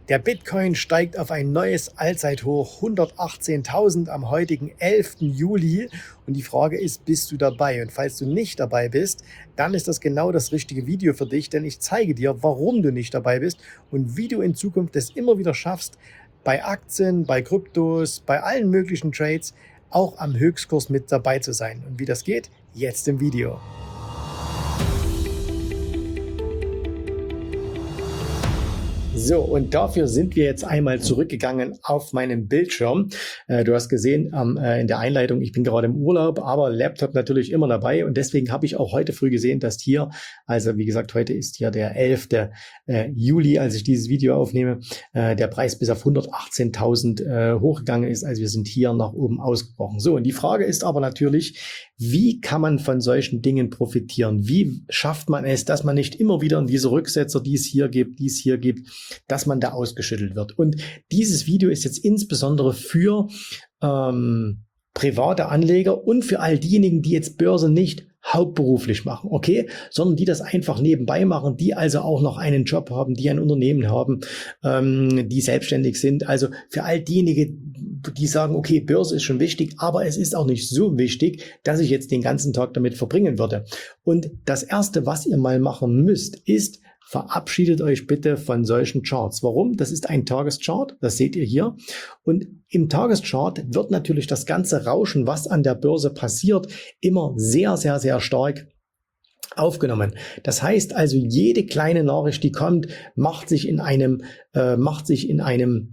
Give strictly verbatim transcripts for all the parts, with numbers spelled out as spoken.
Der Bitcoin steigt auf ein neues Allzeithoch, hundertachtzehntausend am heutigen elften Juli. Und die Frage ist, bist du dabei? Und falls du nicht dabei bist, dann ist das genau das richtige Video für dich, denn ich zeige dir, warum du nicht dabei bist und wie du in Zukunft es immer wieder schaffst, bei Aktien, bei Kryptos, bei allen möglichen Trades auch am Höchstkurs mit dabei zu sein. Und wie das geht, jetzt im Video. So, und dafür sind wir jetzt einmal zurückgegangen auf meinem Bildschirm. Äh, du hast gesehen ähm, äh, in der Einleitung, ich bin gerade im Urlaub, aber Laptop natürlich immer dabei. Und deswegen habe ich auch heute früh gesehen, dass hier, also wie gesagt, heute ist hier der elfte Juli, als ich dieses Video aufnehme, äh, der Preis bis auf hundertachtzehntausend äh, hochgegangen ist. Also wir sind hier nach oben ausgebrochen. So, und die Frage ist aber natürlich, wie kann man von solchen Dingen profitieren? Wie schafft man es, dass man nicht immer wieder in diese Rücksetzer, die es hier gibt, die es hier gibt, dass man da ausgeschüttelt wird? Und dieses Video ist jetzt insbesondere für ähm, private Anleger und für all diejenigen, die jetzt Börse nicht hauptberuflich machen, okay, sondern die das einfach nebenbei machen, die also auch noch einen Job haben, die ein Unternehmen haben, ähm, die selbstständig sind. Also für all diejenigen, die sagen, okay, Börse ist schon wichtig, aber es ist auch nicht so wichtig, dass ich jetzt den ganzen Tag damit verbringen würde. Und das Erste, was ihr mal machen müsst, ist, verabschiedet euch bitte von solchen Charts. Warum? Das ist ein Tageschart, das seht ihr hier. Und im Tageschart wird natürlich das ganze Rauschen, was an der Börse passiert, immer sehr, sehr, sehr stark aufgenommen. Das heißt also, jede kleine Nachricht, die kommt, macht sich in einem, äh, macht sich in einem,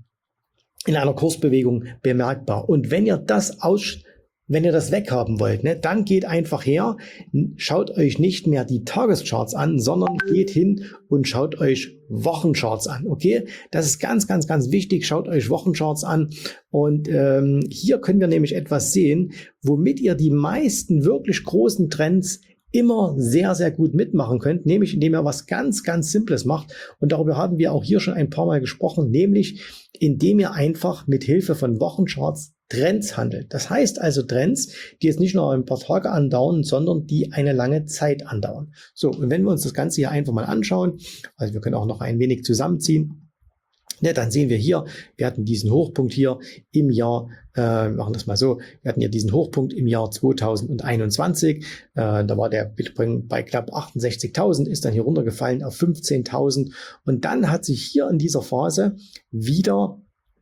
in einer Kursbewegung bemerkbar. Und wenn ihr das aus Wenn ihr das weghaben wollt, ne, dann geht einfach her, schaut euch nicht mehr die Tagescharts an, sondern geht hin und schaut euch Wochencharts an, okay? Das ist ganz, ganz, ganz wichtig, schaut euch Wochencharts an und ähm, hier können wir nämlich etwas sehen, womit ihr die meisten wirklich großen Trends immer sehr, sehr gut mitmachen könnt, nämlich indem ihr was ganz, ganz Simples macht und darüber haben wir auch hier schon ein paar Mal gesprochen, nämlich indem ihr einfach mit Hilfe von Wochencharts Trends handelt. Das heißt also Trends, die jetzt nicht nur ein paar Tage andauern, sondern die eine lange Zeit andauern. So, und wenn wir uns das Ganze hier einfach mal anschauen, also wir können auch noch ein wenig zusammenziehen, ja, dann sehen wir hier, wir hatten diesen Hochpunkt hier im Jahr, äh, wir machen das mal so, wir hatten hier diesen Hochpunkt im Jahr zweitausendeinundzwanzig, äh, da war der Bitcoin bei knapp achtundsechzigtausend, ist dann hier runtergefallen auf fünfzehntausend und dann hat sich hier in dieser Phase wieder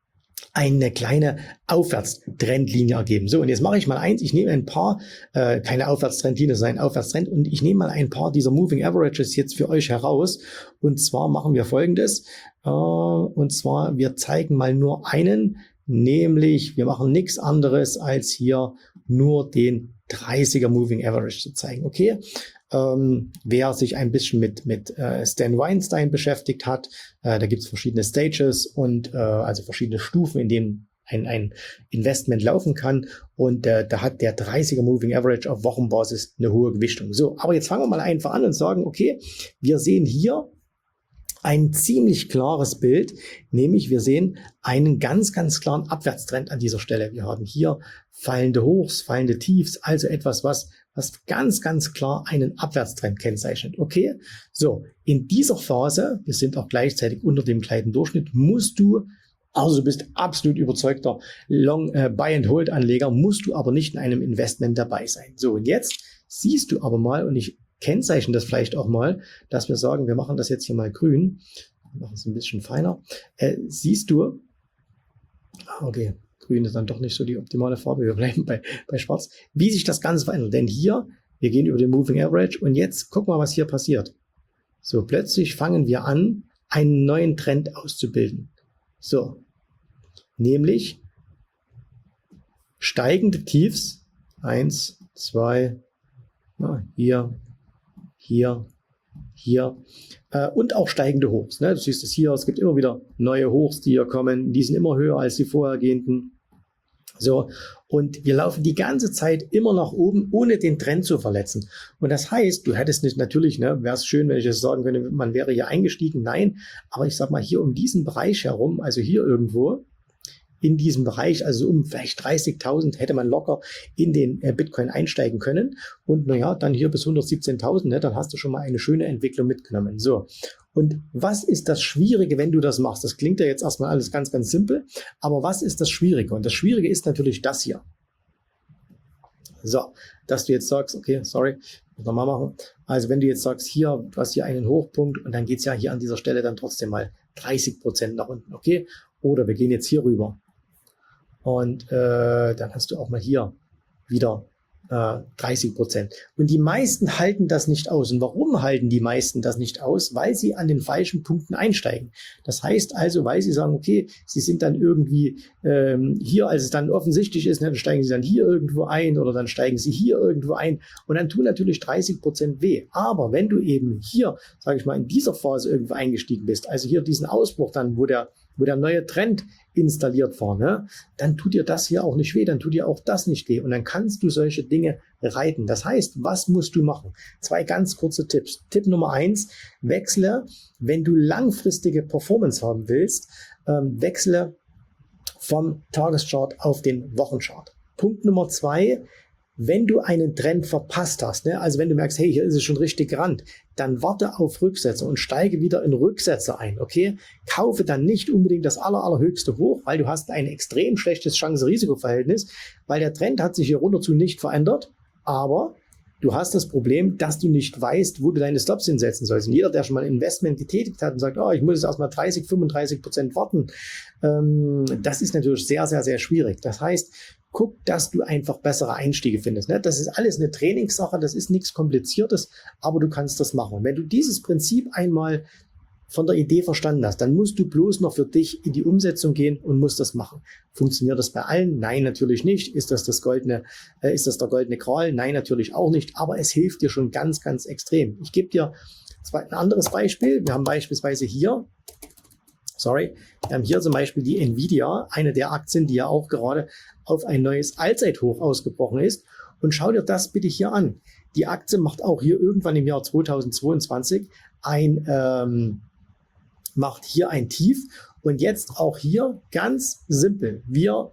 eine kleine Aufwärtstrendlinie ergeben. So, und jetzt mache ich mal eins, ich nehme ein paar, äh, keine Aufwärtstrendlinie, sondern ein Aufwärtstrend und ich nehme mal ein paar dieser Moving Averages jetzt für euch heraus und zwar machen wir Folgendes, äh, und zwar wir zeigen mal nur einen, nämlich wir machen nichts anderes als hier nur den dreißiger Moving Average zu zeigen, okay? Ähm, wer sich ein bisschen mit, mit äh, Stan Weinstein beschäftigt hat, äh, da gibt es verschiedene Stages und äh, also verschiedene Stufen, in denen ein, ein Investment laufen kann und äh, da hat der dreißiger Moving Average auf Wochenbasis eine hohe Gewichtung. So, aber jetzt fangen wir mal einfach an und sagen, okay, wir sehen hier ein ziemlich klares Bild, nämlich wir sehen einen ganz, ganz klaren Abwärtstrend an dieser Stelle. Wir haben hier fallende Hochs, fallende Tiefs, also etwas, was, was ganz, ganz klar einen Abwärtstrend kennzeichnet. Okay, so, in dieser Phase, wir sind auch gleichzeitig unter dem kleinen Durchschnitt, musst du, also du bist absolut überzeugter Long äh, Buy and Hold Anleger, musst du aber nicht in einem Investment dabei sein. So, und jetzt siehst du aber mal, und ich kennzeichnen das vielleicht auch mal, dass wir sagen, wir machen das jetzt hier mal grün, wir machen es ein bisschen feiner, äh, siehst du, okay, grün ist dann doch nicht so die optimale Farbe, wir bleiben bei, bei schwarz, wie sich das Ganze verändert, denn hier, wir gehen über den Moving Average und jetzt gucken wir, was hier passiert. So, plötzlich fangen wir an, einen neuen Trend auszubilden. So, nämlich steigende Tiefs, eins, zwei, na, hier, hier, hier äh, und auch steigende Hochs. Ne? Du siehst es hier, es gibt immer wieder neue Hochs, die hier kommen, die sind immer höher als die vorhergehenden. So, und wir laufen die ganze Zeit immer nach oben, ohne den Trend zu verletzen. Und das heißt, du hättest nicht, natürlich, ne, wäre es schön, wenn ich es sagen könnte, man wäre hier eingestiegen. Nein, aber ich sag mal, hier um diesen Bereich herum, also hier irgendwo, in diesem Bereich, also um vielleicht dreißigtausend hätte man locker in den äh, Bitcoin einsteigen können. Und naja, dann hier bis hundertsiebzehntausend, ne, dann hast du schon mal eine schöne Entwicklung mitgenommen. So. Und was ist das Schwierige, wenn du das machst? Das klingt ja jetzt erstmal alles ganz, ganz simpel, aber was ist das Schwierige? Und das Schwierige ist natürlich das hier. So, dass du jetzt sagst, okay, sorry, muss nochmal machen. Also wenn du jetzt sagst, hier, du hast hier einen Hochpunkt und dann geht es ja hier an dieser Stelle dann trotzdem mal dreißig Prozent nach unten, okay? Oder wir gehen jetzt hier rüber. Und äh, dann hast du auch mal hier wieder äh, dreißig Prozent. Und die meisten halten das nicht aus. Und warum halten die meisten das nicht aus? Weil sie an den falschen Punkten einsteigen. Das heißt also, weil sie sagen, okay, sie sind dann irgendwie ähm, hier, als es dann offensichtlich ist, ne, dann steigen sie dann hier irgendwo ein oder dann steigen sie hier irgendwo ein. Und dann tun natürlich dreißig Prozent weh. Aber wenn du eben hier, sage ich mal, in dieser Phase irgendwo eingestiegen bist, also hier diesen Ausbruch dann, wo der wo der neue Trend installiert war, ne, dann tut dir das hier auch nicht weh, dann tut dir auch das nicht weh und dann kannst du solche Dinge reiten. Das heißt, was musst du machen? Zwei ganz kurze Tipps. Tipp Nummer eins, wechsle, wenn du langfristige Performance haben willst, ähm, wechsle vom Tageschart auf den Wochenchart. Punkt Nummer zwei, wenn du einen Trend verpasst hast, ne, also wenn du merkst, hey, hier ist es schon richtig gerannt, dann warte auf Rücksetzer und steige wieder in Rücksetzer ein, okay? Kaufe dann nicht unbedingt das aller, allerhöchste hoch, weil du hast ein extrem schlechtes Chance-Risiko-Verhältnis, weil der Trend hat sich hier runter zu nicht verändert, aber du hast das Problem, dass du nicht weißt, wo du deine Stops hinsetzen sollst. Und jeder, der schon mal ein Investment getätigt hat und sagt, oh, ich muss jetzt erstmal dreißig, fünfunddreißig Prozent warten, ähm, das ist natürlich sehr, sehr, sehr schwierig. Das heißt, guck, dass du einfach bessere Einstiege findest. Ne? Das ist alles eine Trainingssache, das ist nichts Kompliziertes, aber du kannst das machen. Und wenn du dieses Prinzip einmal von der Idee verstanden hast, dann musst du bloß noch für dich in die Umsetzung gehen und musst das machen. Funktioniert das bei allen? Nein, natürlich nicht. Ist das das goldene, äh, ist das der goldene Gral? Nein, natürlich auch nicht. Aber es hilft dir schon ganz, ganz extrem. Ich gebe dir zwei, ein anderes Beispiel. Wir haben beispielsweise hier, sorry, wir haben hier zum Beispiel die Nvidia, eine der Aktien, die ja auch gerade auf ein neues Allzeithoch ausgebrochen ist. Und schau dir das bitte hier an. Die Aktie macht auch hier irgendwann im Jahr zweitausendzweiundzwanzig ein ähm, macht hier ein Tief und jetzt auch hier ganz simpel. Wir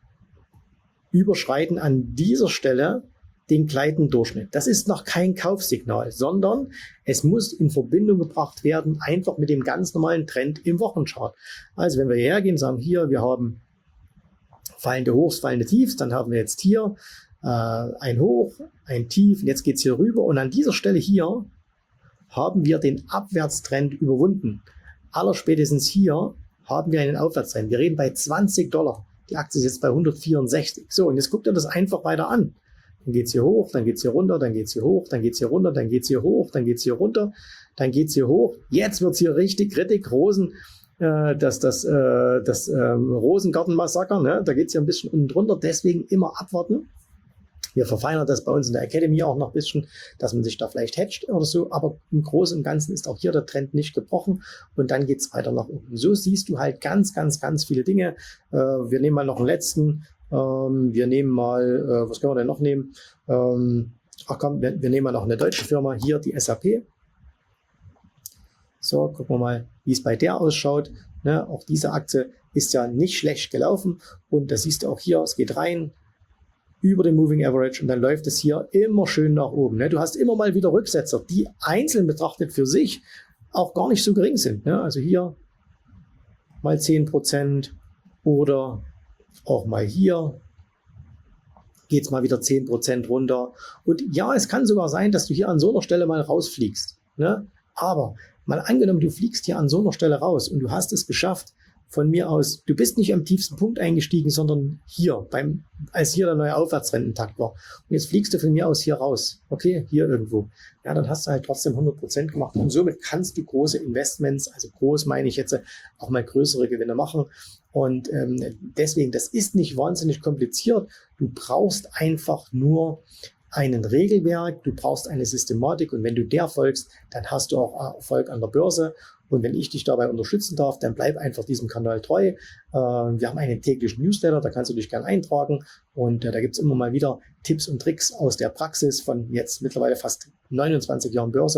überschreiten an dieser Stelle den gleitenden Durchschnitt. Das ist noch kein Kaufsignal, sondern es muss in Verbindung gebracht werden, einfach mit dem ganz normalen Trend im Wochenchart. Also wenn wir hierher gehen, sagen hier, wir haben fallende Hochs, fallende Tiefs, dann haben wir jetzt hier äh, ein Hoch, ein Tief, und jetzt geht es hier rüber und an dieser Stelle hier haben wir den Abwärtstrend überwunden. Allerspätestens hier haben wir einen Aufwärtstrend. Wir reden bei zwanzig Dollar. Die Aktie ist jetzt bei hundertvierundsechzig. So, und jetzt guckt ihr das einfach weiter an. Dann geht es hier hoch, dann geht es hier runter, dann geht es hier hoch, dann geht es hier runter, dann geht es hier hoch, dann geht es hier runter, dann geht es hier hoch. Jetzt wird es hier richtig, richtig Rosen, äh, das, das, äh, das äh, Rosengarten-Massaker, ne? Da geht es hier ein bisschen unten drunter. Deswegen immer abwarten. Wir verfeinern das bei uns in der Academy auch noch ein bisschen, dass man sich da vielleicht hedgt oder so, aber im Großen und Ganzen ist auch hier der Trend nicht gebrochen und dann geht es weiter nach unten. So siehst du halt ganz, ganz, ganz viele Dinge. Äh, wir nehmen mal noch einen letzten, ähm, wir nehmen mal, äh, was können wir denn noch nehmen? Ähm, ach komm, wir, wir nehmen mal noch eine deutsche Firma, hier die S A P. So, gucken wir mal, wie es bei der ausschaut. Ne, auch diese Aktie ist ja nicht schlecht gelaufen und das siehst du auch hier, es geht rein, über den Moving Average und dann läuft es hier immer schön nach oben. Ne? Du hast immer mal wieder Rücksetzer, die einzeln betrachtet für sich auch gar nicht so gering sind. Ne? Also hier mal zehn Prozent oder auch mal hier geht es mal wieder zehn Prozent runter. Und ja, es kann sogar sein, dass du hier an so einer Stelle mal rausfliegst. Ne? Aber mal angenommen, du fliegst hier an so einer Stelle raus und du hast es geschafft, von mir aus, du bist nicht am tiefsten Punkt eingestiegen, sondern hier, beim, als hier der neue Aufwärtstrend intakt war. Und jetzt fliegst du von mir aus hier raus. Okay, hier irgendwo. Ja, dann hast du halt trotzdem hundert Prozent gemacht. Und somit kannst du große Investments, also groß meine ich jetzt, auch mal größere Gewinne machen. Und ähm, deswegen, das ist nicht wahnsinnig kompliziert. Du brauchst einfach nur einen Regelwerk, du brauchst eine Systematik und wenn du der folgst, dann hast du auch Erfolg an der Börse. Und wenn ich dich dabei unterstützen darf, dann bleib einfach diesem Kanal treu. Äh, wir haben einen täglichen Newsletter, da kannst du dich gerne eintragen. Und äh, da gibt es immer mal wieder Tipps und Tricks aus der Praxis von jetzt mittlerweile fast neunundzwanzig Jahren Börse.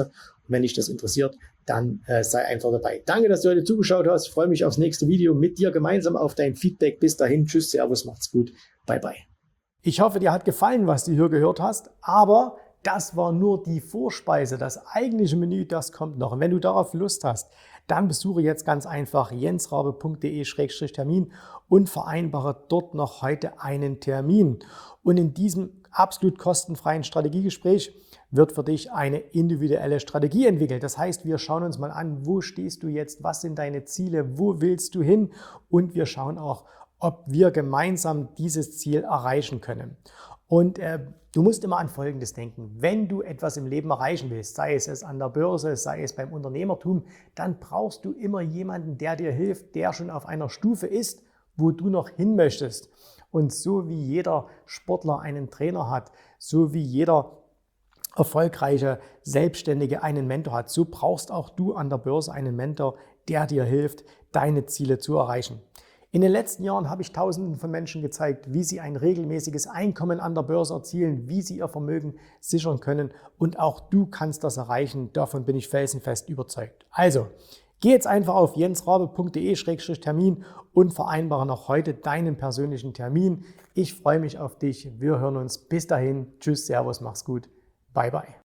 Wenn dich das interessiert, dann äh, sei einfach dabei. Danke, dass du heute zugeschaut hast. Ich freue mich aufs nächste Video mit dir gemeinsam auf dein Feedback. Bis dahin, tschüss, servus, macht's gut, bye bye. Ich hoffe, dir hat gefallen, was du hier gehört hast, aber das war nur die Vorspeise. Das eigentliche Menü, das kommt noch. Und wenn du darauf Lust hast, dann besuche jetzt ganz einfach jensrabe punkt de Schrägstrich Termin und vereinbare dort noch heute einen Termin. Und in diesem absolut kostenfreien Strategiegespräch wird für dich eine individuelle Strategie entwickelt. Das heißt, wir schauen uns mal an, wo stehst du jetzt, was sind deine Ziele, wo willst du hin, und wir schauen auch, ob wir gemeinsam dieses Ziel erreichen können. Und äh, du musst immer an Folgendes denken: Wenn du etwas im Leben erreichen willst, sei es, es an der Börse, sei es beim Unternehmertum, dann brauchst du immer jemanden, der dir hilft, der schon auf einer Stufe ist, wo du noch hin möchtest. Und so wie jeder Sportler einen Trainer hat, so wie jeder erfolgreiche Selbstständige einen Mentor hat, so brauchst auch du an der Börse einen Mentor, der dir hilft, deine Ziele zu erreichen. In den letzten Jahren habe ich Tausenden von Menschen gezeigt, wie sie ein regelmäßiges Einkommen an der Börse erzielen, wie sie ihr Vermögen sichern können, und auch du kannst das erreichen. Davon bin ich felsenfest überzeugt. Also, geh jetzt einfach auf jensrabe punkt de Schrägstrich Termin und vereinbare noch heute deinen persönlichen Termin. Ich freue mich auf dich. Wir hören uns. Bis dahin. Tschüss, servus, mach's gut. Bye, bye.